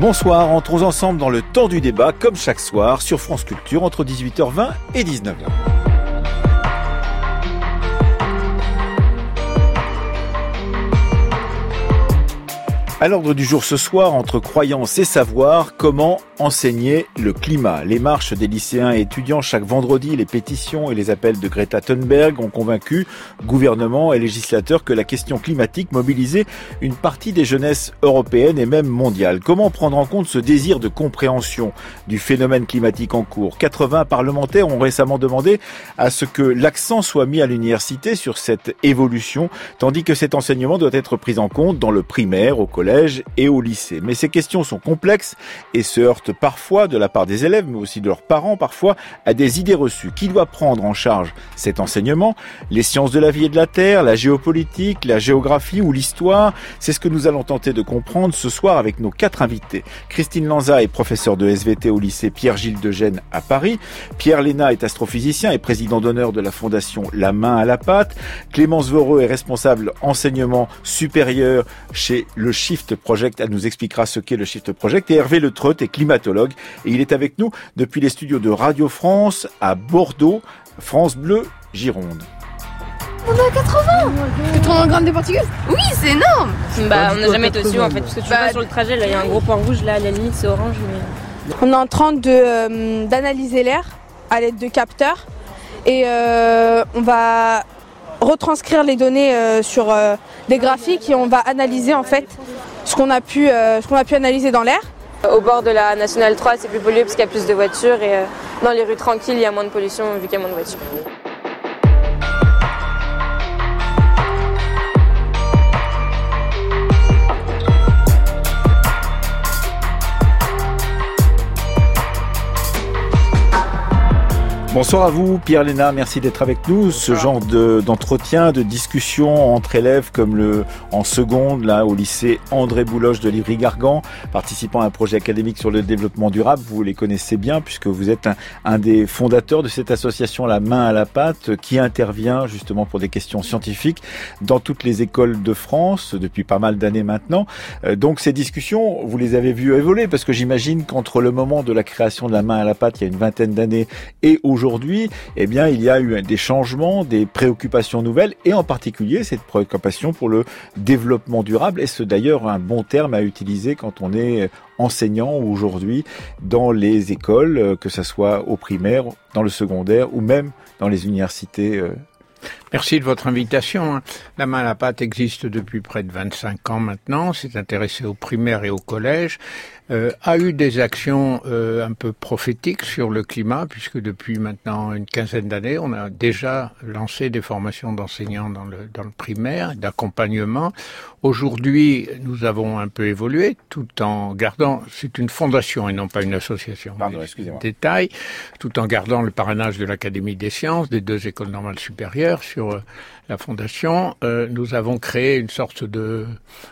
Bonsoir, entrons ensemble dans le temps du débat, comme chaque soir, sur France Culture, entre 18h20 et 19h. À l'ordre du jour ce soir, entre croyance et savoir, comment enseigner le climat. Les marches des lycéens et étudiants chaque vendredi, les pétitions et les appels de Greta Thunberg ont convaincu gouvernement et législateurs que la question climatique mobilisait une partie des jeunesses européennes et même mondiales. Comment prendre en compte ce désir de compréhension du phénomène climatique en cours ? 80 parlementaires ont récemment demandé à ce que l'accent soit mis à l'université sur cette évolution, tandis que cet enseignement doit être pris en compte dans le primaire, au collège et au lycée. Mais ces questions sont complexes et se heurtent parfois de la part des élèves, mais aussi de leurs parents parfois, à des idées reçues. Qui doit prendre en charge cet enseignement ? Les sciences de la vie et de la terre, la géopolitique, la géographie ou l'histoire ? C'est ce que nous allons tenter de comprendre ce soir avec nos 4 invités. Christine Lanza est professeure de SVT au lycée Pierre-Gilles de Gênes à Paris. Pierre Léna est astrophysicien et président d'honneur de la fondation La Main à la Pâte. Clémence Voreux est responsable enseignement supérieur chez le Shift Project. Elle nous expliquera ce qu'est le Shift Project. Et Hervé Le Treut est climatologue et il est avec nous depuis les studios de Radio France à Bordeaux, France Bleu, Gironde. On est à 80 grammes de particules. Oui, c'est énorme. On n'a jamais été au-dessus en fait, parce que tu vois sur le trajet, là, il y a un gros point rouge, là, à la limite, c'est orange. Mais... On est en train d'analyser l'air à l'aide de capteurs et on va retranscrire les données sur des graphiques et on va analyser en fait ce qu'on a pu analyser dans l'air. Au bord de la Nationale 3, c'est plus pollué parce qu'il y a plus de voitures et dans les rues tranquilles, il y a moins de pollution vu qu'il y a moins de voitures. Bonsoir à vous, Pierre Léna, merci d'être avec nous. Ce genre d'entretien, de discussion entre élèves comme en seconde, là, au lycée André Bouloche de Livry-Gargan, participant à un projet académique sur le développement durable. Vous les connaissez bien puisque vous êtes un des fondateurs de cette association La Main à la Pâte qui intervient justement pour des questions scientifiques dans toutes les écoles de France depuis pas mal d'années maintenant. Donc ces discussions, vous les avez vues évoluer parce que j'imagine qu'entre le moment de la création de La Main à la Pâte, il y a une vingtaine d'années, et aujourd'hui, eh bien, il y a eu des changements, des préoccupations nouvelles, et en particulier cette préoccupation pour le développement durable. Est-ce d'ailleurs un bon terme à utiliser quand on est enseignant aujourd'hui dans les écoles, que ce soit au primaire, dans le secondaire ou même dans les universités? Merci de votre invitation. La Main à la Pâte existe depuis près de 25 ans maintenant, s'est intéressé au primaire et au collège, a eu des actions un peu prophétiques sur le climat, puisque depuis maintenant une quinzaine d'années, on a déjà lancé des formations d'enseignants dans le primaire, d'accompagnement. Aujourd'hui, nous avons un peu évolué, tout en gardant, c'est une fondation et non pas une association. Pardon, excusez-moi. Détail, tout en gardant le parrainage de l'Académie des sciences, des 2 écoles normales supérieures sur la fondation. Nous avons créé une sorte de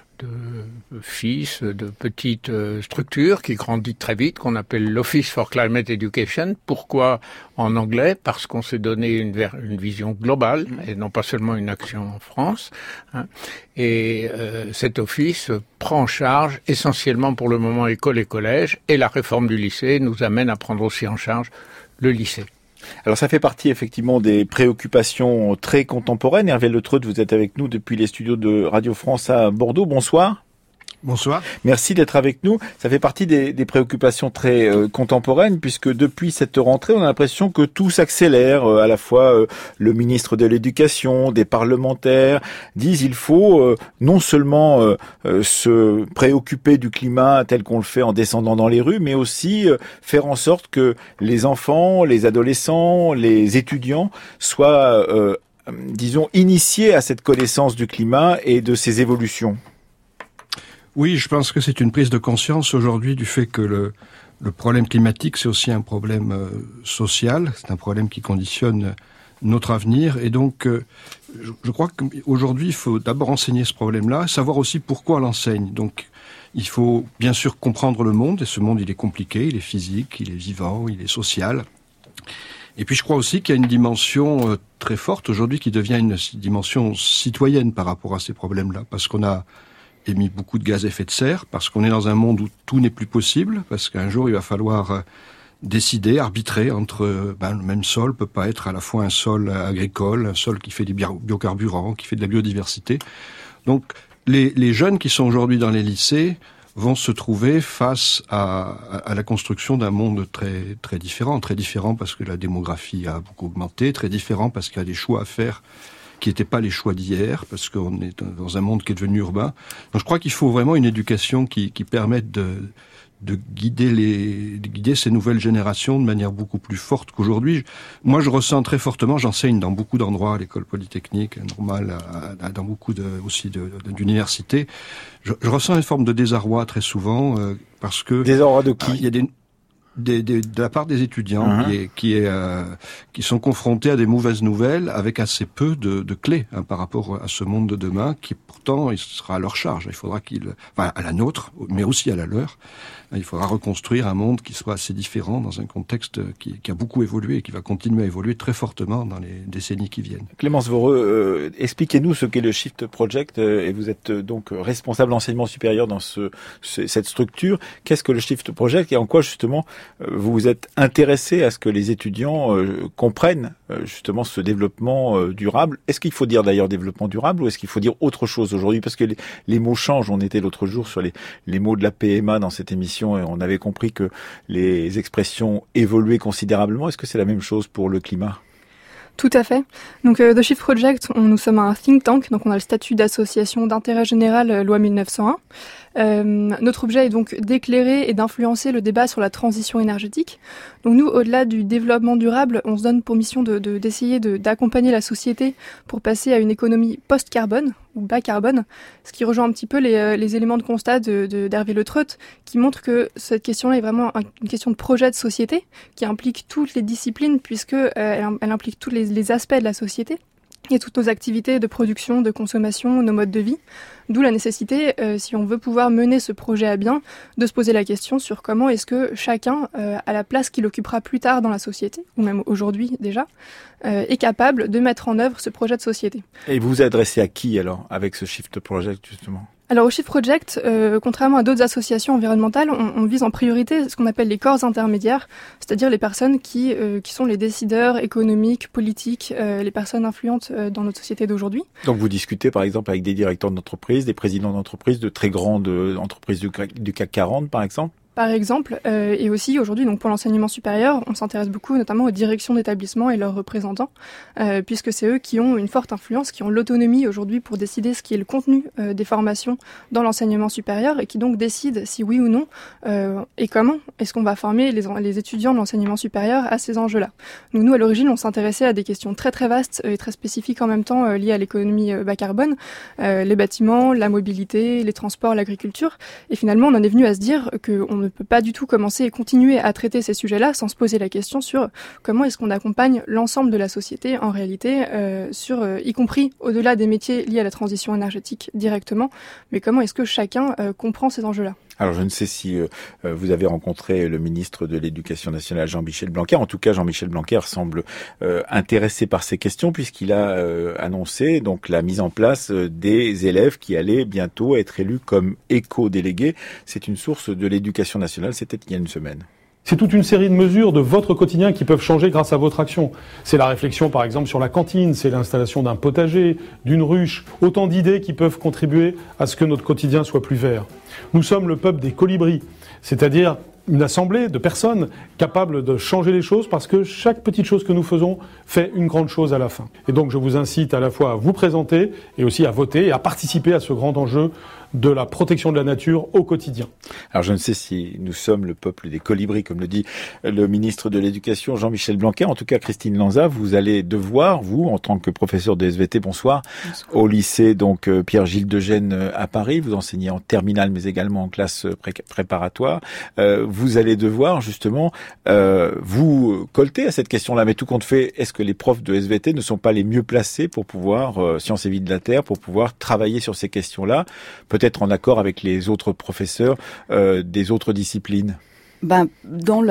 petite structure qui grandit très vite, qu'on appelle l'Office for Climate Education. Pourquoi en anglais ? Parce qu'on s'est donné une vision globale et non pas seulement une action en France. Et cet office prend en charge essentiellement pour le moment école et collège, et la réforme du lycée nous amène à prendre aussi en charge le lycée. Alors ça fait partie effectivement des préoccupations très contemporaines. Hervé Le Treut, vous êtes avec nous depuis les studios de Radio France à Bordeaux. Bonsoir. Bonsoir. Merci d'être avec nous. Ça fait partie des préoccupations très contemporaines puisque depuis cette rentrée, on a l'impression que tout s'accélère. À la fois le ministre de l'Éducation, des parlementaires disent il faut non seulement se préoccuper du climat tel qu'on le fait en descendant dans les rues, mais aussi faire en sorte que les enfants, les adolescents, les étudiants soient, disons, initiés à cette connaissance du climat et de ses évolutions. Oui, je pense que c'est une prise de conscience aujourd'hui du fait que le problème climatique, c'est aussi un problème social, c'est un problème qui conditionne notre avenir. Et donc, je crois qu'aujourd'hui, il faut d'abord enseigner ce problème-là, savoir aussi pourquoi on l'enseigne. Donc, il faut bien sûr comprendre le monde, et ce monde, il est compliqué, il est physique, il est vivant, il est social. Et puis je crois aussi qu'il y a une dimension très forte aujourd'hui qui devient une dimension citoyenne par rapport à ces problèmes-là, parce qu'on a émis beaucoup de gaz à effet de serre, parce qu'on est dans un monde où tout n'est plus possible, parce qu'un jour il va falloir décider, arbitrer entre le même sol peut pas être à la fois un sol agricole, un sol qui fait des biocarburants, qui fait de la biodiversité. Donc les jeunes qui sont aujourd'hui dans les lycées vont se trouver face à la construction d'un monde très très différent parce que la démographie a beaucoup augmenté, très différent parce qu'il y a des choix à faire qui n'étaient pas les choix d'hier, parce qu'on est dans un monde qui est devenu urbain. Donc je crois qu'il faut vraiment une éducation qui permette de guider ces nouvelles générations de manière beaucoup plus forte qu'aujourd'hui. Moi, je ressens très fortement, j'enseigne dans beaucoup d'endroits, à l'école polytechnique, normale, dans beaucoup d'universités. Je ressens une forme de désarroi très souvent, parce que... Désarroi de qui? Il y a de la part des étudiants qui sont confrontés à des mauvaises nouvelles avec assez peu de clés par rapport à ce monde de demain qui pourtant il sera à leur charge. Il faudra à la nôtre, mais aussi à la leur, il faudra reconstruire un monde qui soit assez différent dans un contexte qui a beaucoup évolué et qui va continuer à évoluer très fortement dans les décennies qui viennent. Clémence Voreux, expliquez-nous ce qu'est le Shift Project, et vous êtes donc responsable d'enseignement supérieur dans cette structure. Qu'est-ce que le Shift Project et en quoi justement vous vous êtes intéressé à ce que les étudiants comprennent justement ce développement durable? Est-ce qu'il faut dire d'ailleurs développement durable ou est-ce qu'il faut dire autre chose aujourd'hui? Parce que les mots changent. On était l'autre jour sur les mots de la PMA dans cette émission et on avait compris que les expressions évoluaient considérablement. Est-ce que c'est la même chose pour le climat? Tout à fait. Donc The Shift Project, nous sommes un think tank, donc on a le statut d'association d'intérêt général, loi 1901. Notre objet est donc d'éclairer et d'influencer le débat sur la transition énergétique. Donc nous, au-delà du développement durable, on se donne pour mission d'essayer d'accompagner la société pour passer à une économie post-carbone ou bas carbone, ce qui rejoint un petit peu les éléments de constat d'Hervé Le Treut, qui montre que cette question-là est vraiment une question de projet de société qui implique toutes les disciplines puisque elle implique tous les aspects de la société. Et toutes nos activités de production, de consommation, nos modes de vie. D'où la nécessité, si on veut pouvoir mener ce projet à bien, de se poser la question sur comment est-ce que chacun, à la place qu'il occupera plus tard dans la société, ou même aujourd'hui déjà, est capable de mettre en œuvre ce projet de société. Et vous vous adressez à qui alors, avec ce Shift Project justement ? Alors au Shift Project, contrairement à d'autres associations environnementales, on vise en priorité ce qu'on appelle les corps intermédiaires, c'est-à-dire les personnes qui sont les décideurs économiques, politiques, les personnes influentes dans notre société d'aujourd'hui. Donc vous discutez par exemple avec des directeurs d'entreprise, des présidents d'entreprise, de très grandes entreprises du CAC 40 par exemple ? Par exemple, et aussi aujourd'hui, donc pour l'enseignement supérieur, on s'intéresse beaucoup notamment aux directions d'établissements et leurs représentants, puisque c'est eux qui ont une forte influence, qui ont l'autonomie aujourd'hui pour décider ce qui est le contenu des formations dans l'enseignement supérieur et qui donc décident si oui ou non et comment est-ce qu'on va former les étudiants de l'enseignement supérieur à ces enjeux-là. Donc nous, à l'origine, on s'intéressait à des questions très très vastes et très spécifiques en même temps liées à l'économie bas carbone, les bâtiments, la mobilité, les transports, l'agriculture, et finalement on en est venu à se dire qu'on ne peut pas du tout commencer et continuer à traiter ces sujets-là sans se poser la question sur comment est-ce qu'on accompagne l'ensemble de la société en réalité, y compris au-delà des métiers liés à la transition énergétique directement, mais comment est-ce que chacun comprend ces enjeux-là. Alors je ne sais si vous avez rencontré le ministre de l'Éducation nationale Jean-Michel Blanquer. En tout cas, Jean-Michel Blanquer semble intéressé par ces questions puisqu'il a annoncé donc la mise en place des élèves qui allaient bientôt être élus comme éco-délégués. C'est une source de l'Éducation nationale, c'était il y a une semaine. C'est toute une série de mesures de votre quotidien qui peuvent changer grâce à votre action. C'est la réflexion par exemple sur la cantine, c'est l'installation d'un potager, d'une ruche, autant d'idées qui peuvent contribuer à ce que notre quotidien soit plus vert. Nous sommes le peuple des colibris, c'est-à-dire une assemblée de personnes capables de changer les choses parce que chaque petite chose que nous faisons fait une grande chose à la fin. Et donc je vous incite à la fois à vous présenter et aussi à voter et à participer à ce grand enjeu de la protection de la nature au quotidien. Alors je ne sais si nous sommes le peuple des colibris, comme le dit le ministre de l'Éducation Jean-Michel Blanquer. En tout cas, Christine Lanza, vous allez devoir, vous, en tant que professeur de SVT, bonsoir, au lycée donc Pierre-Gilles de Gênes à Paris. Vous enseignez en terminale, mais également en classe préparatoire. Vous allez devoir justement vous colter à cette question-là. Mais tout compte fait, est-ce que les profs de SVT ne sont pas les mieux placés pour pouvoir, sciences et vie de la Terre, pour pouvoir travailler sur ces questions-là, peut-être en accord avec les autres professeurs des autres disciplines? Dans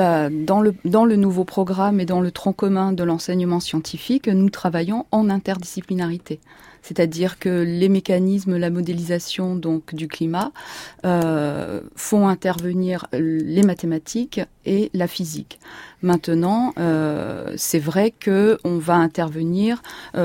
le nouveau programme et dans le tronc commun de l'enseignement scientifique, nous travaillons en interdisciplinarité. c'est-à-dire que les mécanismes, la modélisation donc du climat font intervenir les mathématiques et la physique. Maintenant, c'est vrai que on va intervenir.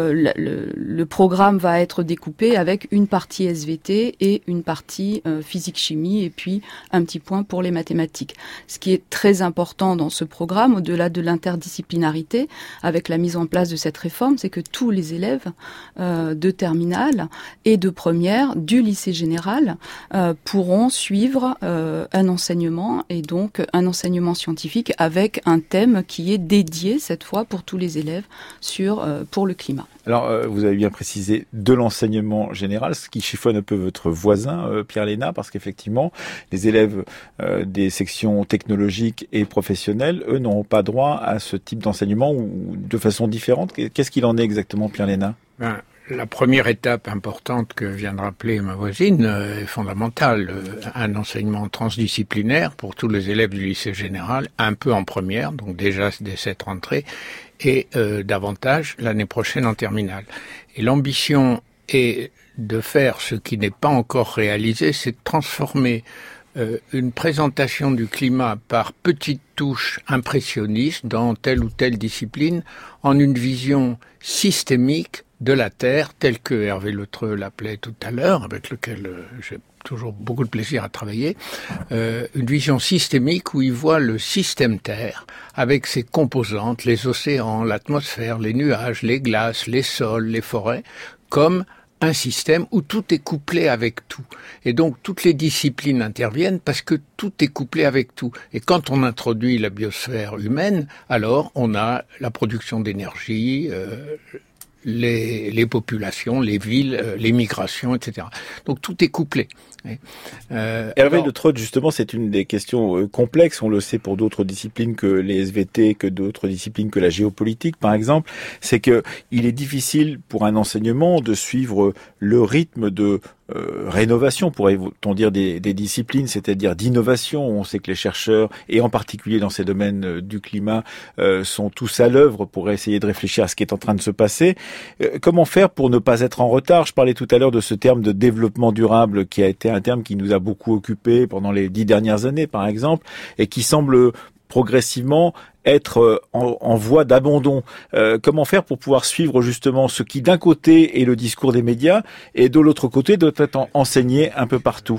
Le programme va être découpé avec une partie SVT et une partie physique-chimie, et puis un petit point pour les mathématiques. Ce qui est très important dans ce programme, au-delà de l'interdisciplinarité, avec la mise en place de cette réforme, c'est que tous les élèves de terminale et de première du lycée général pourront suivre un enseignement, et donc un enseignement scientifique avec un thème qui est dédié cette fois pour tous les élèves pour le climat. Alors, vous avez bien précisé de l'enseignement général, ce qui chiffonne un peu votre voisin, Pierre Léna, parce qu'effectivement, les élèves des sections technologiques et professionnelles, eux, n'auront pas droit à ce type d'enseignement ou de façon différente. Qu'est-ce qu'il en est exactement, Pierre Léna ? La première étape importante que vient de rappeler ma voisine est fondamentale. Un enseignement transdisciplinaire pour tous les élèves du lycée général, un peu en première, donc déjà dès cette rentrée, et davantage l'année prochaine en terminale. Et l'ambition est de faire ce qui n'est pas encore réalisé, c'est de transformer une présentation du climat par petites touches impressionnistes dans telle ou telle discipline en une vision systémique de la Terre, telle que Hervé Letreux l'appelait tout à l'heure, avec lequel j'ai toujours beaucoup de plaisir à travailler, une vision systémique où il voit le système Terre avec ses composantes, les océans, l'atmosphère, les nuages, les glaces, les sols, les forêts, comme un système où tout est couplé avec tout. Et donc toutes les disciplines interviennent parce que tout est couplé avec tout. Et quand on introduit la biosphère humaine, alors on a la production d'énergie, les populations, les villes, les migrations, etc. Donc tout est couplé. Hervé Letreux, justement, c'est une des questions complexes, on le sait pour d'autres disciplines que les SVT, que d'autres disciplines que la géopolitique, par exemple, c'est que il est difficile pour un enseignement de suivre le rythme de rénovation, pourrait-on dire, des disciplines, c'est-à-dire d'innovation. On sait que les chercheurs, et en particulier dans ces domaines du climat, sont tous à l'œuvre pour essayer de réfléchir à ce qui est en train de se passer. Comment faire pour ne pas être en retard ? Je parlais tout à l'heure de ce terme de développement durable qui a été un terme qui nous a beaucoup occupés pendant les 10 dernières années, par exemple, et qui semble progressivement être en voie d'abandon. Comment faire pour pouvoir suivre justement ce qui d'un côté est le discours des médias et de l'autre côté doit être enseigné un peu partout?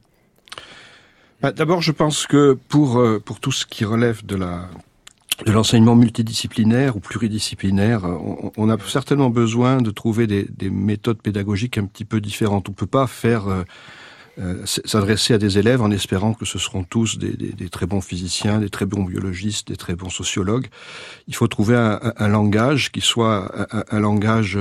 D'abord, je pense que pour tout ce qui relève de l'enseignement multidisciplinaire ou pluridisciplinaire, on a certainement besoin de trouver des méthodes pédagogiques un petit peu différentes. On peut pas faire s'adresser à des élèves en espérant que ce seront tous des très bons physiciens, des très bons biologistes, des très bons sociologues. Il faut trouver un langage qui soit un langage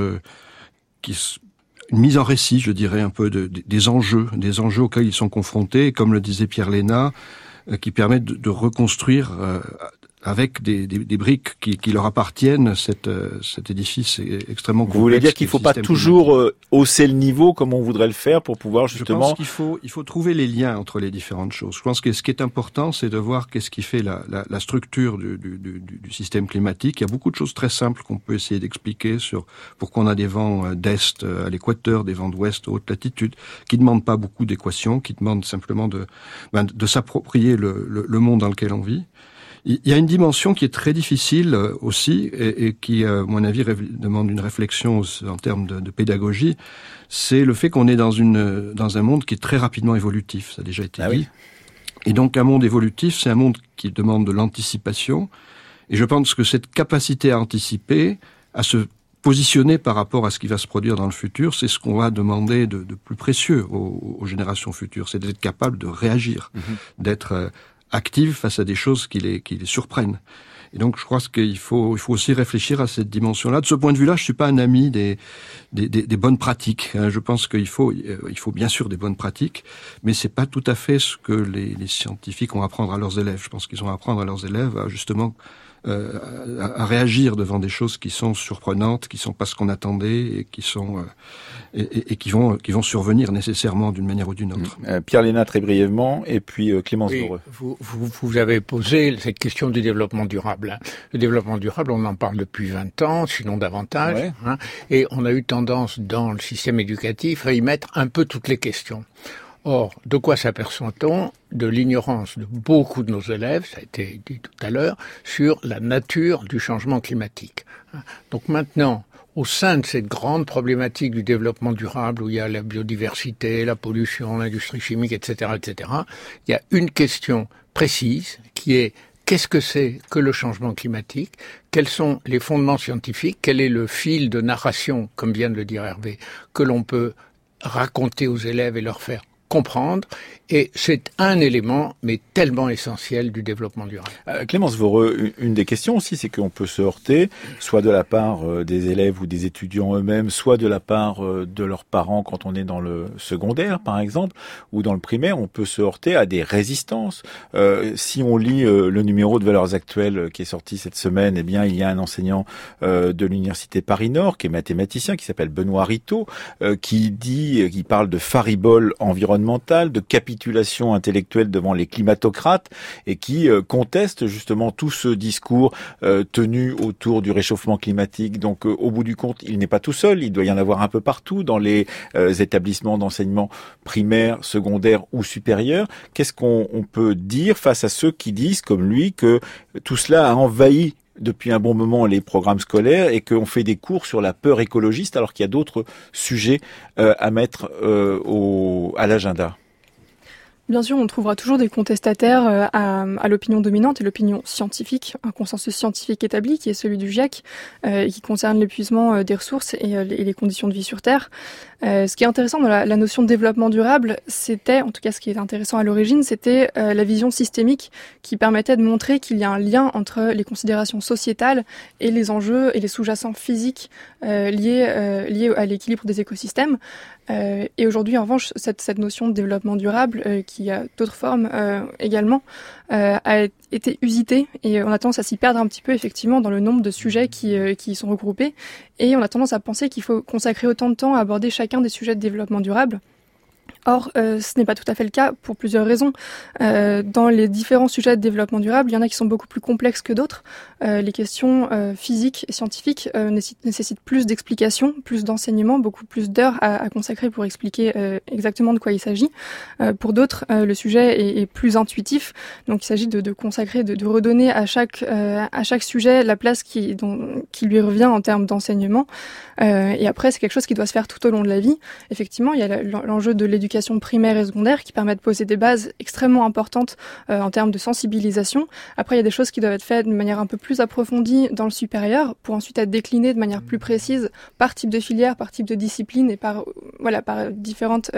une mise en récit, je dirais, un peu des enjeux auxquels ils sont confrontés, et comme le disait Pierre Léna, qui permettent de reconstruire avec des briques qui leur appartiennent cet édifice extrêmement complexe. Vous voulez dire qu'il ne faut pas toujours hausser le niveau comme on voudrait le faire pour pouvoir justement... Je pense qu'il faut trouver les liens entre les différentes choses. Je pense que ce qui est important, c'est de voir qu'est-ce qui fait la structure du système climatique. Il y a beaucoup de choses très simples qu'on peut essayer d'expliquer sur pourquoi on a des vents d'est à l'équateur, des vents d'ouest à haute latitude, qui ne demandent pas beaucoup d'équations, qui demandent simplement de s'approprier le monde dans lequel on vit. Il y a une dimension qui est très difficile aussi et qui, à mon avis, demande une réflexion en termes de pédagogie. C'est le fait qu'on est dans un monde qui est très rapidement évolutif. Ça a déjà été dit. Oui. Et donc, un monde évolutif, c'est un monde qui demande de l'anticipation. Et je pense que cette capacité à anticiper, à se positionner par rapport à ce qui va se produire dans le futur, c'est ce qu'on va demander de plus précieux aux générations futures. C'est d'être capable de réagir, d'être active face à des choses qui les surprennent. Et donc, je crois qu'il faut aussi réfléchir à cette dimension-là. De ce point de vue-là, je suis pas un ami des bonnes pratiques. Je pense qu'il faut bien sûr des bonnes pratiques, mais c'est pas tout à fait ce que les scientifiques ont à apprendre à leurs élèves. Je pense qu'ils ont à apprendre à leurs élèves à justement à réagir devant des choses qui sont surprenantes, qui sont pas ce qu'on attendait et qui sont et qui vont survenir nécessairement d'une manière ou d'une autre. Pierre Lénat, très brièvement, et puis Clémence Voreux. Vous avez posé cette question du développement durable. Le développement durable, on en parle depuis 20 ans, sinon davantage, ouais. Et on a eu tendance dans le système éducatif à y mettre un peu toutes les questions. Or, de quoi s'aperçoit-on? De l'ignorance de beaucoup de nos élèves, ça a été dit tout à l'heure, sur la nature du changement climatique. Donc maintenant, au sein de cette grande problématique du développement durable, où il y a la biodiversité, la pollution, l'industrie chimique, etc., il y a une question précise qui est: qu'est-ce que c'est que le changement climatique? Quels sont les fondements scientifiques? Quel est le fil de narration, comme vient de le dire Hervé, que l'on peut raconter aux élèves et leur faire comprendre? Et c'est un élément, mais tellement essentiel, du développement durable. Clémence Voreux, une des questions aussi, c'est qu'on peut se heurter, soit de la part des élèves ou des étudiants eux-mêmes, soit de la part de leurs parents quand on est dans le secondaire, par exemple, ou dans le primaire, on peut se heurter à des résistances. Si on lit le numéro de Valeurs Actuelles qui est sorti cette semaine, eh bien, il y a un enseignant de l'université Paris-Nord, qui est mathématicien, qui s'appelle Benoît Ritaud, qui parle de faribole environnementale, de capitulation intellectuelle devant les climatocrates, et qui conteste justement tout ce discours tenu autour du réchauffement climatique. Donc au bout du compte, il n'est pas tout seul, il doit y en avoir un peu partout dans les établissements d'enseignement primaire, secondaire ou supérieur. Qu'est-ce qu'on peut dire face à ceux qui disent, comme lui, que tout cela a envahi depuis un bon moment les programmes scolaires et qu'on fait des cours sur la peur écologiste alors qu'il y a d'autres sujets à mettre à l'agenda? Bien sûr, on trouvera toujours des contestataires à l'opinion dominante et l'opinion scientifique, un consensus scientifique établi qui est celui du GIEC, qui concerne l'épuisement des ressources et les conditions de vie sur Terre. Ce qui est intéressant dans la notion de développement durable, c'était, en tout cas ce qui est intéressant à l'origine, c'était la vision systémique qui permettait de montrer qu'il y a un lien entre les considérations sociétales et les enjeux et les sous-jacents physiques liés à l'équilibre des écosystèmes. Et aujourd'hui, en revanche, cette notion de développement durable, qui a d'autres formes également, a été usitée et on a tendance à s'y perdre un petit peu effectivement dans le nombre de sujets qui y sont regroupés. Et on a tendance à penser qu'il faut consacrer autant de temps à aborder chacun des sujets de développement durable. Or, ce n'est pas tout à fait le cas pour plusieurs raisons. Dans les différents sujets de développement durable, il y en a qui sont beaucoup plus complexes que d'autres. Les questions physiques et scientifiques nécessitent plus d'explications, plus d'enseignements, beaucoup plus d'heures à consacrer pour expliquer exactement de quoi il s'agit. Pour d'autres, le sujet est plus intuitif. Donc, il s'agit de consacrer, de redonner à chaque sujet la place qui lui revient en termes d'enseignement. Et après, c'est quelque chose qui doit se faire tout au long de la vie. Effectivement, il y a l'enjeu de l'éducation primaire et secondaire qui permet de poser des bases extrêmement importantes en termes de sensibilisation. Après, il y a des choses qui doivent être faites de manière un peu plus approfondie dans le supérieur pour ensuite être déclinées de manière plus précise par type de filière, par type de discipline et par différentes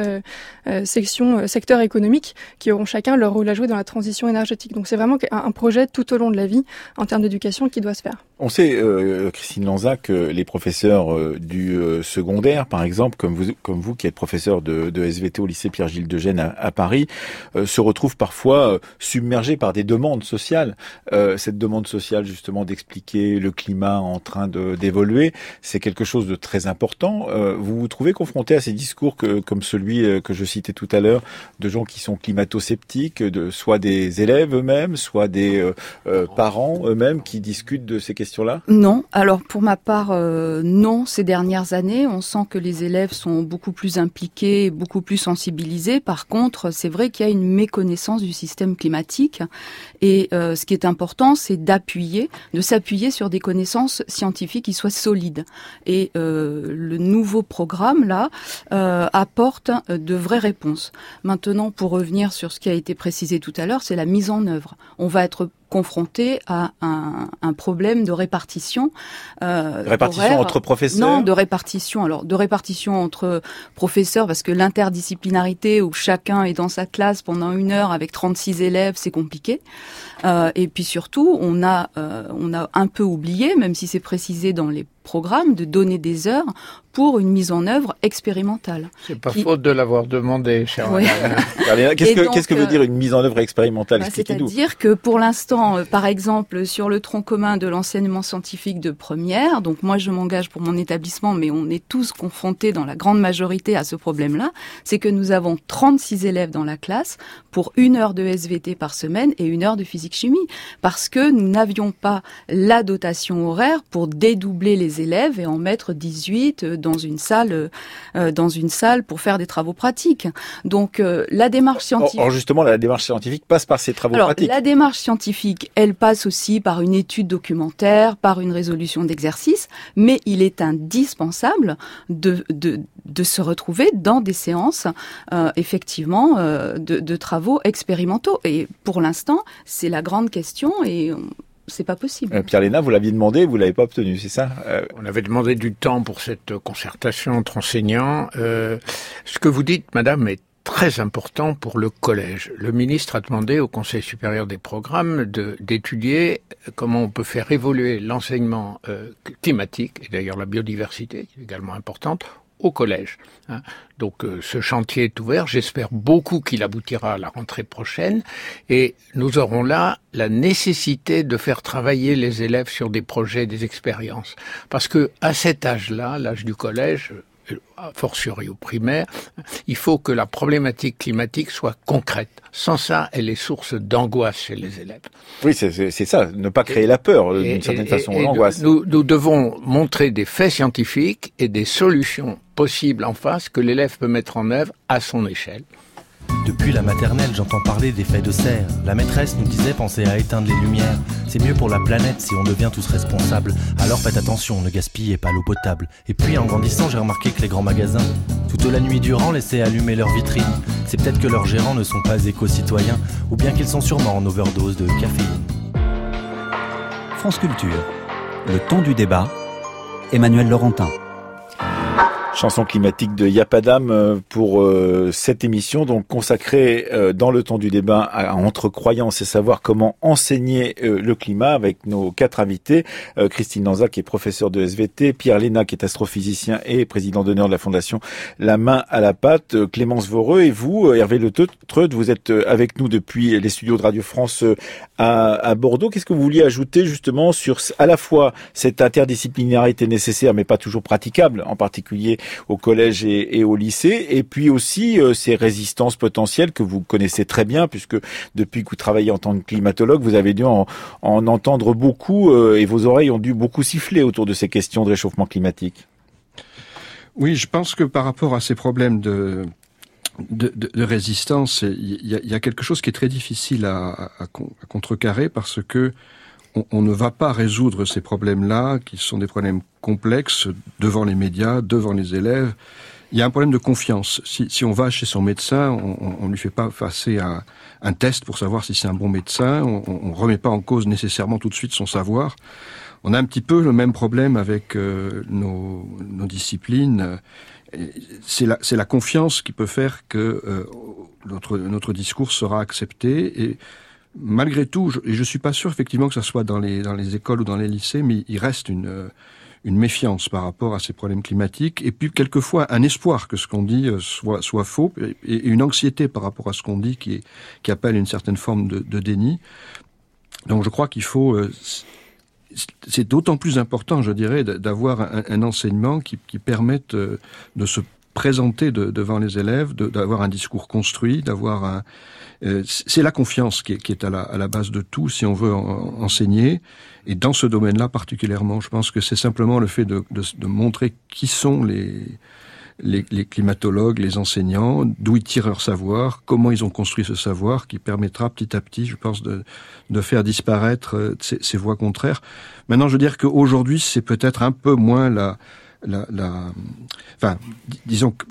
secteurs économiques qui auront chacun leur rôle à jouer dans la transition énergétique. Donc c'est vraiment un projet tout au long de la vie en termes d'éducation qui doit se faire. On sait, Christine Lanza, que les professeurs du secondaire, par exemple, comme vous qui êtes professeur de SVT au lycée Pierre-Gilles de Gênes à Paris, se retrouvent parfois submergés par des demandes sociales. Cette demande sociale, justement, d'expliquer le climat en train d'évoluer, c'est quelque chose de très important. Vous vous trouvez confronté à ces discours comme celui que je citais tout à l'heure, de gens qui sont climato-sceptiques, soit des élèves eux-mêmes, soit des parents eux-mêmes qui discutent de ces questions-là? Non. Alors pour ma part, non. Ces dernières années, on sent que les élèves sont beaucoup plus impliqués, beaucoup plus sensibilisés. Par contre, c'est vrai qu'il y a une méconnaissance du système climatique. Et ce qui est important, c'est de s'appuyer sur des connaissances scientifiques qui soient solides. Et le nouveau programme, là, apporte de vraies réponses. Maintenant, pour revenir sur ce qui a été précisé tout à l'heure, c'est la mise en œuvre. On va être confronté à un problème de répartition. Répartition entre professeurs? Non, de répartition entre professeurs, parce que l'interdisciplinarité où chacun est dans sa classe pendant 1 heure avec 36 élèves, c'est compliqué. Et puis surtout, on a un peu oublié, même si c'est précisé dans les programme, de donner des heures pour une mise en œuvre expérimentale. C'est pas faute de l'avoir demandé, chère Alain. Qu'est-ce que veut dire une mise en œuvre expérimentale? C'est-à-dire que pour l'instant, par exemple, sur le tronc commun de l'enseignement scientifique de première, donc moi je m'engage pour mon établissement, mais on est tous confrontés dans la grande majorité à ce problème-là, c'est que nous avons 36 élèves dans la classe pour 1 heure de SVT par semaine et 1 heure de physique-chimie, parce que nous n'avions pas la dotation horaire pour dédoubler les élèves et en mettre 18 dans une salle pour faire des travaux pratiques. Donc la démarche scientifique. Or justement, la démarche scientifique passe par ces travaux pratiques. La démarche scientifique, elle passe aussi par une étude documentaire, par une résolution d'exercice, mais il est indispensable de se retrouver dans des séances effectivement de travaux expérimentaux. Et pour l'instant, c'est la grande question et c'est pas possible. Pierre Léna, vous l'aviez demandé, vous l'avez pas obtenu, c'est ça? On avait demandé du temps pour cette concertation entre enseignants. Ce que vous dites, madame, est très important pour le collège. Le ministre a demandé au Conseil supérieur des programmes d'étudier comment on peut faire évoluer l'enseignement climatique, et d'ailleurs la biodiversité, qui est également importante, au collège. Donc ce chantier est ouvert, j'espère beaucoup qu'il aboutira à la rentrée prochaine et nous aurons là la nécessité de faire travailler les élèves sur des projets, des expériences. Parce que à cet âge-là, l'âge du collège, a fortiori au primaire, il faut que la problématique climatique soit concrète. Sans ça, elle est source d'angoisse chez les élèves. Oui, c'est ça, ne pas créer la peur d'une certaine façon, l'angoisse. Nous devons montrer des faits scientifiques et des solutions possibles en face que l'élève peut mettre en œuvre à son échelle. Depuis la maternelle, j'entends parler d'effets de serre. La maîtresse nous disait penser à éteindre les lumières. C'est mieux pour la planète si on devient tous responsables. Alors faites attention, ne gaspillez pas l'eau potable. Et puis en grandissant, j'ai remarqué que les grands magasins, toute la nuit durant, laissaient allumer leurs vitrines. C'est peut-être que leurs gérants ne sont pas éco-citoyens, ou bien qu'ils sont sûrement en overdose de caféine. France Culture, le ton du débat, Emmanuel Laurentin. Chanson climatique de Yapadam pour cette émission, donc consacrée dans le temps du débat à entre croyances et savoir comment enseigner le climat avec nos 4 invités. Christine Danza qui est professeure de SVT, Pierre Léna qui est astrophysicien et président d'honneur de la fondation La Main à la Pâte, Clémence Voreux et vous, Hervé Le Treut, vous êtes avec nous depuis les studios de Radio France à Bordeaux. Qu'est-ce que vous vouliez ajouter justement sur à la fois cette interdisciplinarité nécessaire mais pas toujours praticable, en particulier au collège et au lycée, et puis aussi ces résistances potentielles que vous connaissez très bien, puisque depuis que vous travaillez en tant que climatologue, vous avez dû en entendre beaucoup, et vos oreilles ont dû beaucoup siffler autour de ces questions de réchauffement climatique. Oui, je pense que par rapport à ces problèmes de résistance, il y a quelque chose qui est très difficile à contrecarrer, parce que on ne va pas résoudre ces problèmes-là, qui sont des problèmes complexes, devant les médias, devant les élèves. Il y a un problème de confiance. Si on va chez son médecin, on lui fait pas passer un test pour savoir si c'est un bon médecin, on remet pas en cause nécessairement tout de suite son savoir. On a un petit peu le même problème avec nos disciplines. C'est la confiance qui peut faire que notre discours sera accepté. Et malgré tout, je suis pas sûr effectivement que ça soit dans les écoles ou dans les lycées, mais il reste une méfiance par rapport à ces problèmes climatiques, et puis quelquefois un espoir que ce qu'on dit soit faux, et une anxiété par rapport à ce qu'on dit qui appelle une certaine forme de déni. Donc je crois qu'il faut, c'est d'autant plus important, je dirais, d'avoir un enseignement qui permette de se présenter devant les élèves, d'avoir un discours construit, d'avoir c'est la confiance qui est à la base de tout, si on veut enseigner. Et dans ce domaine-là particulièrement, je pense que c'est simplement le fait de montrer qui sont les climatologues, les enseignants, d'où ils tirent leur savoir, comment ils ont construit ce savoir, qui permettra petit à petit, je pense, de faire disparaître ces voix contraires. Maintenant, je veux dire qu'aujourd'hui, c'est peut-être un peu moins enfin, disons que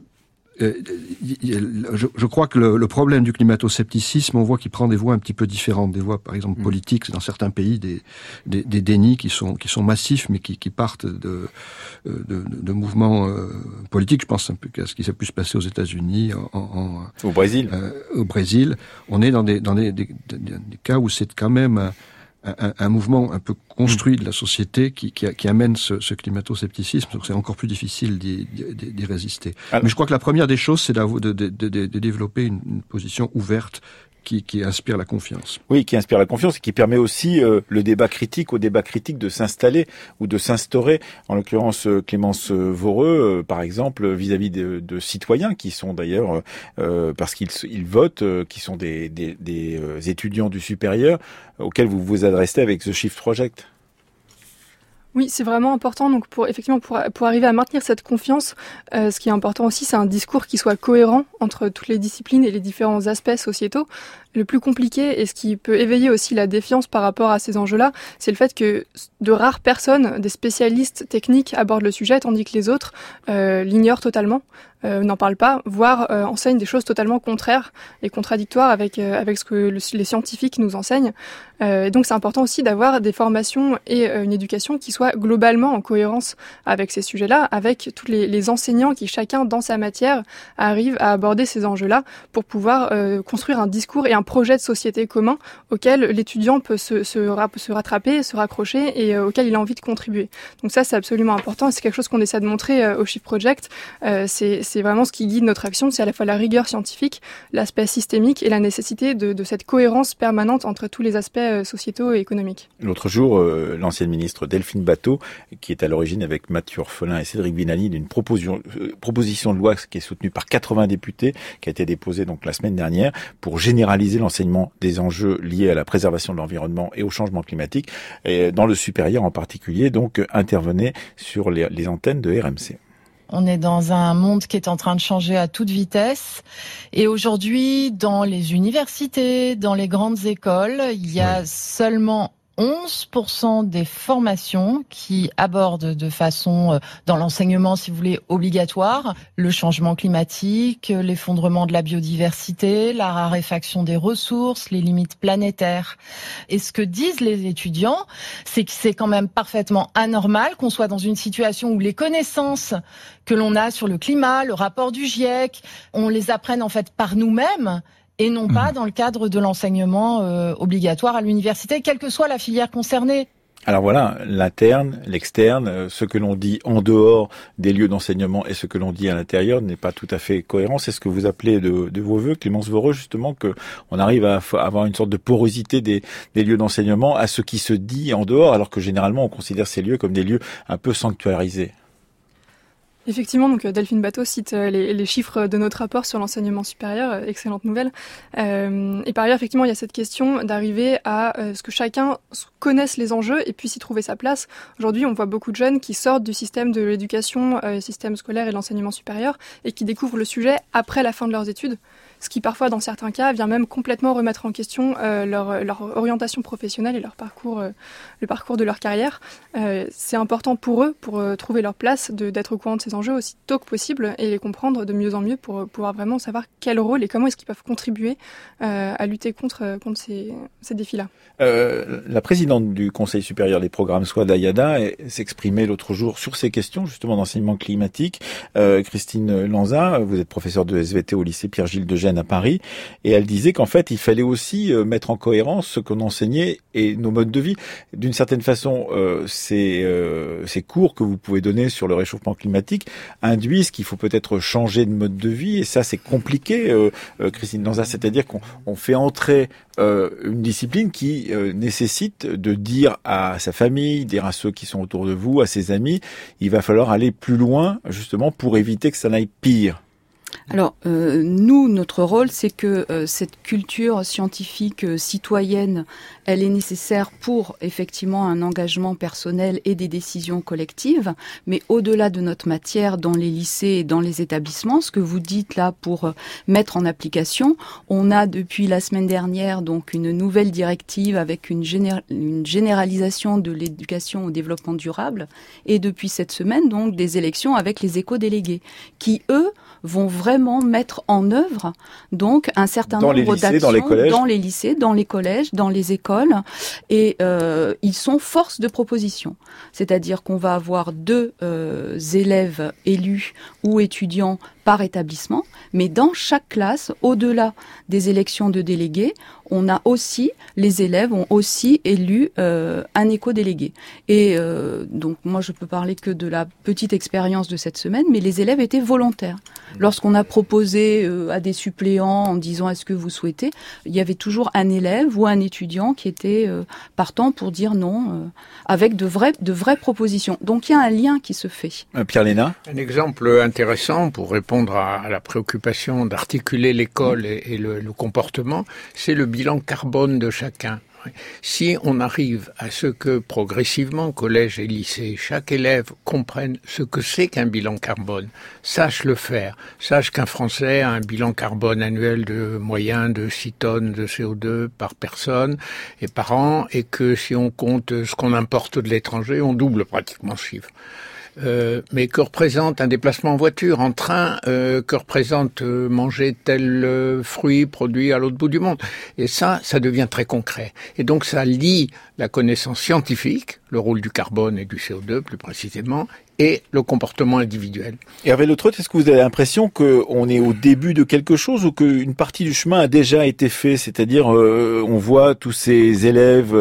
je crois que le problème du climato-scepticisme, on voit qu'il prend des voies un petit peu différentes, des voies par exemple politiques, dans certains pays des dénis qui sont massifs, mais qui partent de mouvements politiques. Je pense un peu à ce qui s'est pu se passer aux États-Unis, au Brésil. Au Brésil, on est dans des cas où c'est quand même un mouvement un peu construit de la société qui amène ce climato-scepticisme, donc c'est encore plus difficile d'y résister. Mais je crois que la première des choses, c'est de développer une position ouverte qui inspire la confiance. Oui, qui inspire la confiance et qui permet aussi le débat critique, au débat critique de s'installer ou de s'instaurer. En l'occurrence, Clémence Voreux, par exemple, vis-à-vis de citoyens qui sont d'ailleurs, parce qu'ils votent, qui sont des étudiants du supérieur, auxquels vous vous adressez avec The Shift Project. Oui, c'est vraiment important. Donc pour arriver à maintenir cette confiance, ce qui est important aussi, c'est un discours qui soit cohérent entre toutes les disciplines et les différents aspects sociétaux. Le plus compliqué et ce qui peut éveiller aussi la défiance par rapport à ces enjeux-là, c'est le fait que de rares personnes, des spécialistes techniques abordent le sujet, tandis que les autres l'ignorent totalement, n'en parlent pas, voire enseignent des choses totalement contraires et contradictoires avec ce que les scientifiques nous enseignent. Et donc c'est important aussi d'avoir des formations et une éducation qui soient globalement en cohérence avec ces sujets-là, avec tous les enseignants qui, chacun dans sa matière, arrivent à aborder ces enjeux-là pour pouvoir construire un discours et un projet de société commun auquel l'étudiant peut se rattraper, se raccrocher et auquel il a envie de contribuer. Donc ça, c'est absolument important et c'est quelque chose qu'on essaie de montrer au Shift Project. C'est vraiment ce qui guide notre action, c'est à la fois la rigueur scientifique, l'aspect systémique et la nécessité de cette cohérence permanente entre tous les aspects sociétaux et économiques. L'autre jour, l'ancienne ministre Delphine Batho, qui est à l'origine avec Mathieu Orphelin et Cédric Vinali d'une proposition de loi qui est soutenue par 80 députés, qui a été déposée donc la semaine dernière pour généraliser l'enseignement des enjeux liés à la préservation de l'environnement et au changement climatique, et dans le supérieur en particulier, donc intervenait sur les antennes de RMC. On est dans un monde qui est en train de changer à toute vitesse. Et aujourd'hui, dans les universités, dans les grandes écoles, il y a seulement 11% des formations qui abordent de façon, dans l'enseignement, si vous voulez, obligatoire, le changement climatique, l'effondrement de la biodiversité, la raréfaction des ressources, les limites planétaires. Et ce que disent les étudiants, c'est que c'est quand même parfaitement anormal qu'on soit dans une situation où les connaissances que l'on a sur le climat, le rapport du GIEC, on les apprenne en fait par nous-mêmes, et non pas dans le cadre de l'enseignement obligatoire à l'université, quelle que soit la filière concernée. Alors voilà, l'interne, l'externe, ce que l'on dit en dehors des lieux d'enseignement et ce que l'on dit à l'intérieur n'est pas tout à fait cohérent. C'est ce que vous appelez de vos voeux, Clémence Voreux, justement, qu'on arrive à avoir une sorte de porosité des lieux d'enseignement à ce qui se dit en dehors, alors que généralement on considère ces lieux comme des lieux un peu sanctuarisés. Effectivement, donc Delphine Batho cite les chiffres de notre rapport sur l'enseignement supérieur, excellente nouvelle. Et par ailleurs, effectivement, il y a cette question d'arriver à ce que chacun connaisse les enjeux et puisse y trouver sa place. Aujourd'hui, on voit beaucoup de jeunes qui sortent du système de l'éducation, système scolaire et de l'enseignement supérieur, et qui découvrent le sujet après la fin de leurs études. Ce qui parfois, dans certains cas, vient même complètement remettre en question leur orientation professionnelle et le parcours de leur carrière. C'est important pour eux, pour trouver leur place, d'être au courant de ces enjeux aussi tôt que possible et les comprendre de mieux en mieux pour pouvoir vraiment savoir quel rôle et comment est-ce qu'ils peuvent contribuer à lutter contre ces défis-là. La présidente du Conseil supérieur des programmes, Souad Ayada, s'exprimait l'autre jour sur ces questions justement d'enseignement climatique. Christine Lanza, vous êtes professeure de SVT au lycée Pierre-Gilles de Gênes à Paris, et elle disait qu'en fait il fallait aussi mettre en cohérence ce qu'on enseignait et nos modes de vie. D'une certaine façon, ces cours que vous pouvez donner sur le réchauffement climatique induisent qu'il faut peut-être changer de mode de vie, et ça c'est compliqué, Christine Lanza, c'est-à-dire qu'on fait entrer une discipline qui nécessite de dire à sa famille, dire à ceux qui sont autour de vous, à ses amis, il va falloir aller plus loin justement pour éviter que ça n'aille pire. Alors, nous, notre rôle, c'est que cette culture scientifique citoyenne, elle est nécessaire pour, effectivement, un engagement personnel et des décisions collectives. Mais au-delà de notre matière, dans les lycées et dans les établissements, ce que vous dites là pour mettre en application, on a depuis la semaine dernière donc une nouvelle directive avec une généralisation de l'éducation au développement durable. Et depuis cette semaine, donc, des élections avec les éco-délégués qui, eux, vont vraiment mettre en œuvre donc un certain nombre d'actions dans les lycées, dans les collèges, dans les écoles, et ils sont force de proposition. C'est-à-dire qu'on va avoir 2 élèves élus ou étudiants par établissement, mais dans chaque classe, au-delà des élections de délégués, les élèves ont aussi élu un éco-délégué. Et donc moi je peux parler que de la petite expérience de cette semaine, mais les élèves étaient volontaires. Lorsqu'on a proposé à des suppléants en disant est-ce que vous souhaitez, il y avait toujours un élève ou un étudiant qui était partant pour dire non, avec de vraies propositions. Donc il y a un lien qui se fait. Pierre Léna. Un exemple intéressant pour répondre à la préoccupation d'articuler l'école et le comportement, c'est le bilan carbone de chacun. Si on arrive à ce que progressivement, collège et lycée, chaque élève comprenne ce que c'est qu'un bilan carbone, sache le faire, sache qu'un Français a un bilan carbone annuel de moyenne de 6 tonnes de CO2 par personne et par an, et que si on compte ce qu'on importe de l'étranger, on double pratiquement ce chiffre. Mais que représente un déplacement en voiture, en train, que représente manger tel fruit produit à l'autre bout du monde. Et ça devient très concret. Et donc ça lie la connaissance scientifique, le rôle du carbone et du CO2 plus précisément, et le comportement individuel. Hervé Le Treut, est-ce que vous avez l'impression qu'on est au début de quelque chose ou qu'une partie du chemin a déjà été fait? C'est-à-dire, on voit tous ces élèves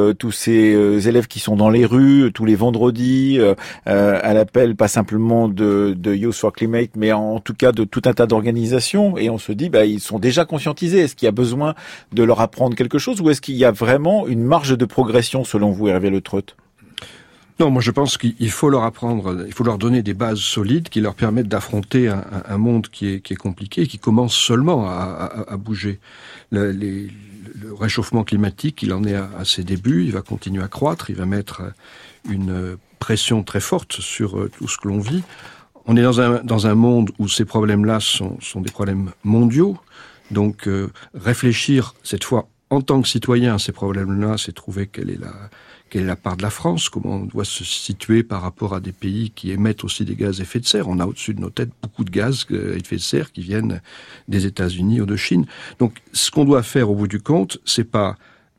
qui sont dans les rues tous les vendredis, à l'appel pas simplement de Youth for Climate, mais en tout cas de tout un tas d'organisations, et on se dit, ils sont déjà conscientisés. Est-ce qu'il y a besoin de leur apprendre quelque chose, ou est-ce qu'il y a vraiment une marge de progression selon vous, Hervé Le Treut? Non, moi je pense qu'il faut leur apprendre, il faut leur donner des bases solides qui leur permettent d'affronter un monde qui est compliqué, qui commence seulement à bouger. Le réchauffement climatique, il en est à ses débuts, il va continuer à croître, il va mettre une pression très forte sur tout ce que l'on vit. On est dans un monde où ces problèmes-là sont des problèmes mondiaux, donc réfléchir cette fois en tant que citoyen à ces problèmes-là, c'est trouver quelle est la part de la France, comment on doit se situer par rapport à des pays qui émettent aussi des gaz à effet de serre. On a au-dessus de nos têtes beaucoup de gaz à effet de serre qui viennent des États-Unis ou de Chine. Donc, ce qu'on doit faire au bout du compte, c'est pas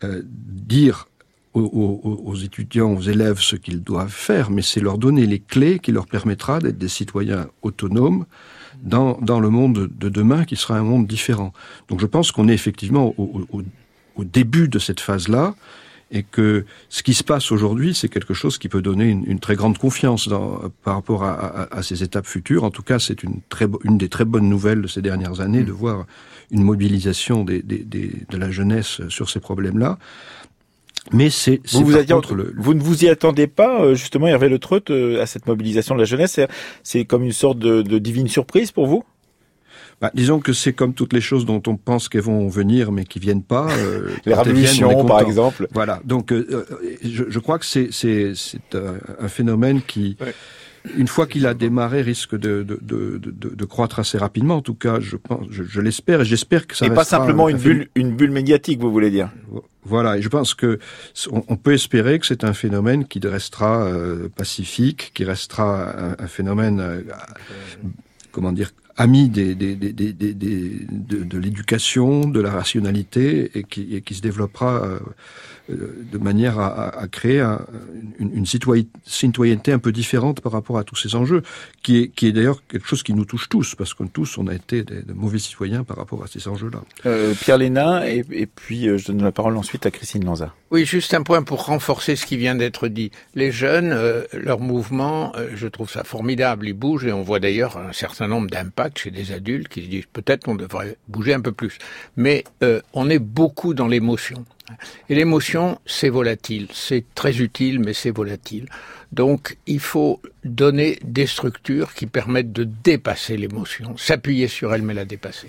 dire aux étudiants, aux élèves ce qu'ils doivent faire, mais c'est leur donner les clés qui leur permettra d'être des citoyens autonomes dans le monde de demain, qui sera un monde différent. Donc, je pense qu'on est effectivement au début de cette phase-là, et que ce qui se passe aujourd'hui, c'est quelque chose qui peut donner une très grande confiance par rapport à ces étapes futures. En tout cas, c'est une des très bonnes nouvelles de ces dernières années, de voir une mobilisation de la jeunesse sur ces problèmes-là. Mais vous ne vous y attendez pas, justement, Hervé Le Treut, à cette mobilisation de la jeunesse? C'est comme une sorte de divine surprise pour vous? Disons que c'est comme toutes les choses dont on pense qu'elles vont venir mais qui viennent pas. Les révolutions, par exemple. Voilà. Donc, je crois que c'est un phénomène qui, une fois qu'il a démarré, risque de croître assez rapidement. En tout cas, je l'espère, et j'espère que ça. Et pas simplement une bulle médiatique, vous voulez dire. Voilà. Et je pense que on peut espérer que c'est un phénomène qui restera pacifique, qui restera un phénomène, ami de l'éducation, de la rationalité, et qui se développera de manière à créer une citoyenneté un peu différente par rapport à tous ces enjeux, qui est d'ailleurs quelque chose qui nous touche tous, parce que tous, on a été de mauvais citoyens par rapport à ces enjeux-là. Pierre Léna, et puis je donne la parole ensuite à Christine Lanza. Oui, juste un point pour renforcer ce qui vient d'être dit. Les jeunes, leur mouvement, je trouve ça formidable, ils bougent, et on voit d'ailleurs un certain nombre d'impacts chez des adultes qui se disent peut-être qu'on devrait bouger un peu plus. Mais on est beaucoup dans l'émotion. Et l'émotion, c'est volatile. C'est très utile, mais c'est volatile. Donc, il faut donner des structures qui permettent de dépasser l'émotion, s'appuyer sur elle, mais la dépasser.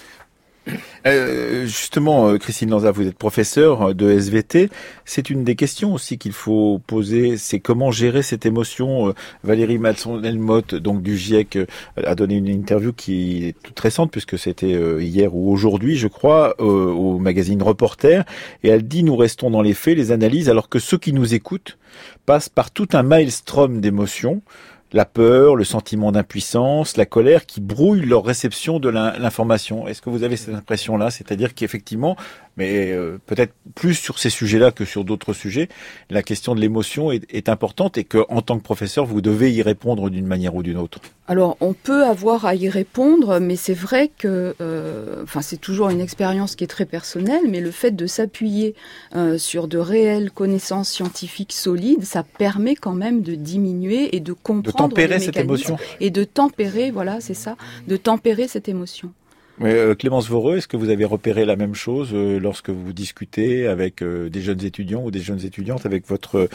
Justement, Christine Lanza, vous êtes professeure de SVT. C'est une des questions aussi qu'il faut poser, c'est comment gérer cette émotion. Valérie Masson-Delmotte, donc du GIEC, a donné une interview qui est toute récente, puisque c'était hier ou aujourd'hui, je crois, au magazine Reporter, et elle dit: nous restons dans les faits, les analyses, alors que ceux qui nous écoutent passent par tout un maelstrom d'émotions. la peur, le sentiment d'impuissance, la colère qui brouillent leur réception de l'information. Est-ce que vous avez cette impression-là? C'est-à-dire qu'effectivement, mais peut-être plus sur ces sujets-là que sur d'autres sujets, la question de l'émotion est importante et que, en tant que professeur, vous devez y répondre d'une manière ou d'une autre. Alors, on peut avoir à y répondre, mais c'est vrai que, c'est toujours une expérience qui est très personnelle, mais le fait de s'appuyer sur de réelles connaissances scientifiques solides, ça permet quand même de diminuer et de comprendre tempérer cette émotion. Et de tempérer, voilà, c'est ça, de tempérer cette émotion. Clémence Voreux, est-ce que vous avez repéré la même chose lorsque vous discutez avec des jeunes étudiants ou des jeunes étudiantes avec votre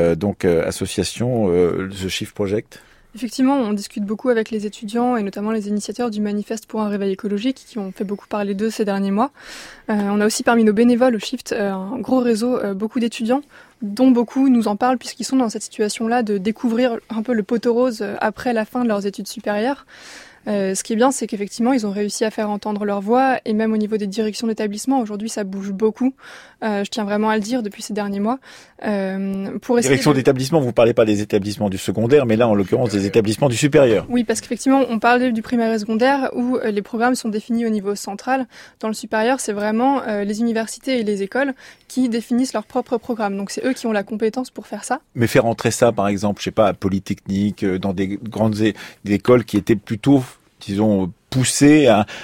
association The Shift Project? Effectivement, on discute beaucoup avec les étudiants et notamment les initiateurs du manifeste pour un réveil écologique qui ont fait beaucoup parler d'eux ces derniers mois. On a aussi parmi nos bénévoles au Shift un gros réseau, beaucoup d'étudiants dont beaucoup nous en parlent puisqu'ils sont dans cette situation-là de découvrir un peu le poteau rose après la fin de leurs études supérieures. Ce qui est bien, c'est qu'effectivement, ils ont réussi à faire entendre leur voix et même au niveau des directions d'établissement, aujourd'hui, ça bouge beaucoup. Je tiens vraiment à le dire depuis ces derniers mois. Direction d'établissement, vous parlez pas des établissements du secondaire, mais là, en l'occurrence, des établissements du supérieur. Oui, parce qu'effectivement, on parle du primaire et secondaire où les programmes sont définis au niveau central. Dans le supérieur, c'est vraiment les universités et les écoles qui définissent leur propre programme. Donc, c'est eux qui ont la compétence pour faire ça. Mais faire entrer ça, par exemple, je sais pas, à Polytechnique, dans des grandes écoles qui étaient plutôt, disons, poussées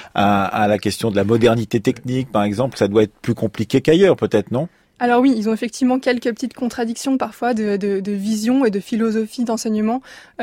à la question de la modernité technique, par exemple, ça doit être plus compliqué qu'ailleurs, peut-être, non ? Alors oui, ils ont effectivement quelques petites contradictions parfois de vision et de philosophie d'enseignement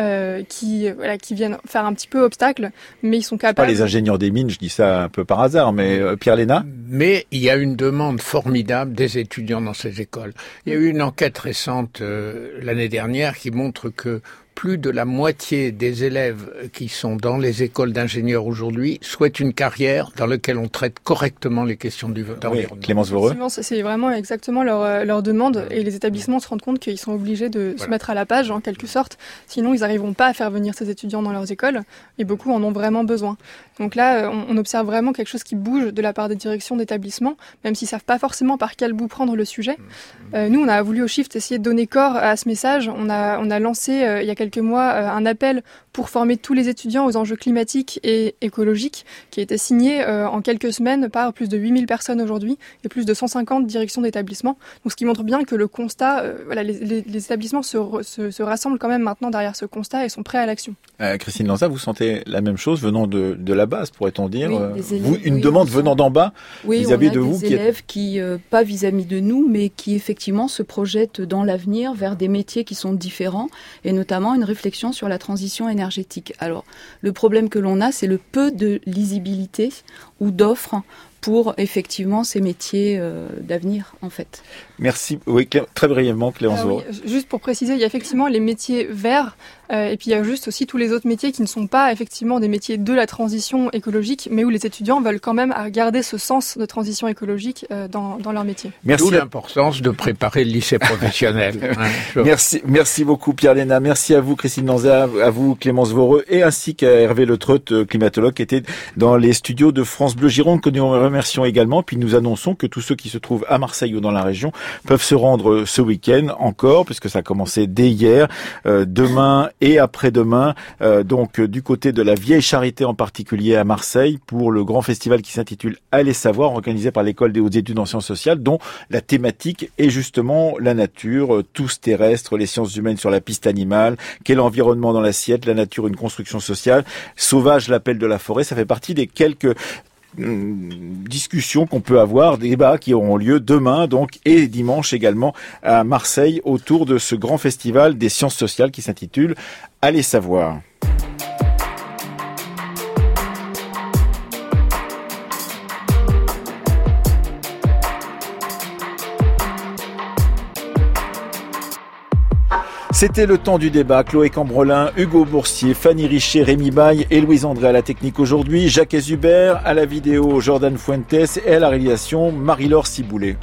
qui viennent faire un petit peu obstacle, mais ils sont capables... Pas les ingénieurs des mines, je dis ça un peu par hasard, mais Pierre Léna ? Mais il y a une demande formidable des étudiants dans ces écoles. Il y a eu une enquête récente l'année dernière qui montre que plus de la moitié des élèves qui sont dans les écoles d'ingénieurs aujourd'hui souhaitent une carrière dans laquelle on traite correctement les questions d'environnement. Oui, Clémence Voreux. C'est vraiment exactement leur demande et les établissements se rendent compte qu'ils sont obligés de se mettre à la page en quelque sorte, sinon ils n'arriveront pas à faire venir ces étudiants dans leurs écoles et beaucoup en ont vraiment besoin. Donc là, on observe vraiment quelque chose qui bouge de la part des directions d'établissements, même s'ils ne savent pas forcément par quel bout prendre le sujet. Nous, on a voulu au Shift essayer de donner corps à ce message. On a lancé il y a quelques mois un appel pour former tous les étudiants aux enjeux climatiques et écologiques qui a été signé en quelques semaines par plus de 8000 personnes aujourd'hui et plus de 150 directions d'établissements. Donc ce qui montre bien que le constat, les établissements se rassemblent quand même maintenant derrière ce constat et sont prêts à l'action. Christine Lanza, vous sentez la même chose venant de la base, pourrait-on dire? Oui, élèves, une demande venant d'en bas vis-à-vis de vous? Oui, des élèves qui, pas vis-à-vis de nous, mais qui effectivement se projettent dans l'avenir vers des métiers qui sont différents et notamment une réflexion sur la transition énergétique. Alors, le problème que l'on a, c'est le peu de lisibilité ou d'offres pour effectivement ces métiers d'avenir, en fait. Merci. Oui, très brièvement, Clémence Voreux. Oui, juste pour préciser, il y a effectivement les métiers verts et puis il y a juste aussi tous les autres métiers qui ne sont pas effectivement des métiers de la transition écologique, mais où les étudiants veulent quand même garder ce sens de transition écologique dans leur métier. Merci. D'où l'importance de préparer le lycée professionnel. Merci beaucoup Pierre Léna. Merci à vous Christine Lanza, à vous Clémence Voreux et ainsi qu'à Hervé Le Treut, climatologue, qui était dans les studios de France Bleu Gironde, que nous remercions également. Puis nous annonçons que tous ceux qui se trouvent à Marseille ou dans la région peuvent se rendre ce week-end encore, puisque ça a commencé dès hier, demain et après-demain, donc du côté de la Vieille Charité en particulier à Marseille, pour le grand festival qui s'intitule Allez savoir, organisé par l'École des hautes études en sciences sociales, dont la thématique est justement la nature, tous terrestres, les sciences humaines sur la piste animale, quel environnement dans l'assiette, la nature, une construction sociale, sauvage, l'appel de la forêt. Ça fait partie des quelques discussions qu'on peut avoir, débats qui auront lieu demain donc et dimanche également à Marseille autour de ce grand festival des sciences sociales qui s'intitule Allez savoir. C'était le temps du débat. Chloé Cambrelin, Hugo Boursier, Fanny Richer, Rémi Baille et Louise André à la technique aujourd'hui, Jacques Hubert à la vidéo, Jordan Fuentes et à la réalisation, Marie-Laure Ciboulet.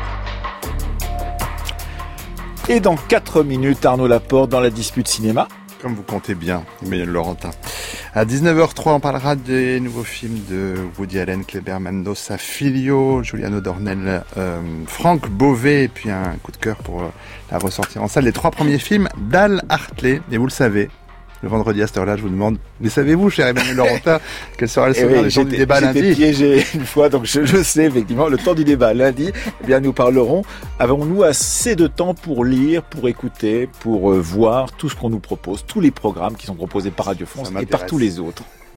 Et dans 4 minutes, Arnaud Laporte dans la dispute cinéma. Comme vous comptez bien, Emmanuel Laurentin. À 19h03, on parlera des nouveaux films de Woody Allen, Kleber Mendoza Filho, Giuliano Dornel, Franck Beauvais, et puis un coup de cœur pour la ressortir en salle. Les 3 premiers films d'Al Hartley, et vous le savez, le vendredi à cette heure-là, je vous demande, mais savez-vous, cher Emmanuel Laurentin, quel sera le sommaire du temps du débat lundi ? J'étais piégé une fois, donc je sais effectivement, le temps du débat lundi, eh bien nous parlerons, avons-nous assez de temps pour lire, pour écouter, pour voir tout ce qu'on nous propose, tous les programmes qui sont proposés par Radio France et par tous les autres ?